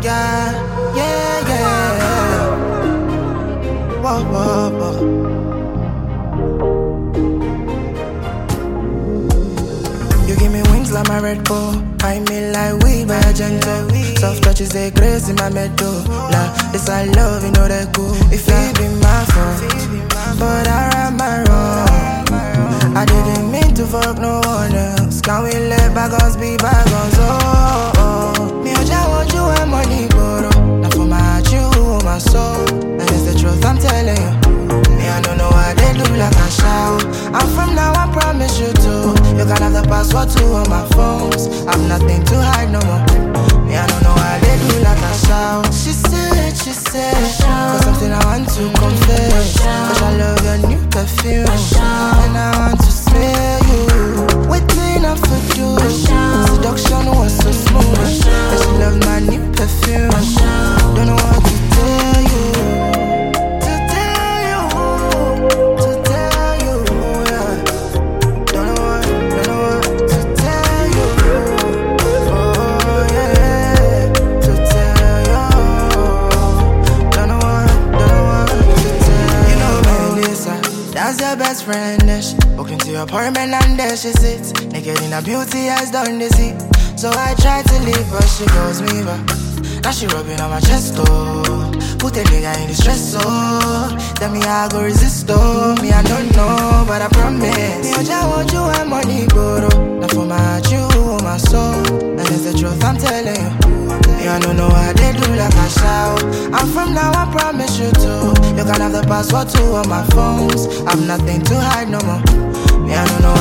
Yeah, yeah, yeah. Whoa, whoa, whoa. You give me wings like my Red Bull. I mean like weed by a gentle. Soft touches they grace in my medulla. This I love, you know that cool. If it be my fault, but I ride my wrong. I didn't mean to fuck no one else. Can we let bygones be bygones? Oh, oh. Me oja want you and money, bro. Not for my heart, you my soul. And it's the truth I'm telling you. Me I don't know why they do like a shout. I'm from now, I promise you too. You can have the password to all my phones. I've nothing to hide no more. Me I don't know why they do like a shout. She said, cause something I want to confess. Cause I love your new perfume. And I want to smell you. Waiting up for you. Seduction was so smooth. And she loved my new perfume. Don't know what to tell you. To tell you. Yeah. Don't know what to tell you. Oh yeah. To tell you. Don't know what to tell you. You know Melissa, that's your best friend. Walk into your apartment and there she sits, naked in her beauty has done the sea. So I try to leave but she goes me back. Now she rubbing on my chest, oh. Put a nigga in distress, oh. Tell me I go resist, oh. Me I don't know, but I promise. Me oja want you and money, bro. Not for my heart, you my soul. And it's the truth I'm telling you. Me I don't know why they do like a shout. I'm from now, I promise you too. You can have the password to all my phones. I've nothing to hide no more. Me I don't know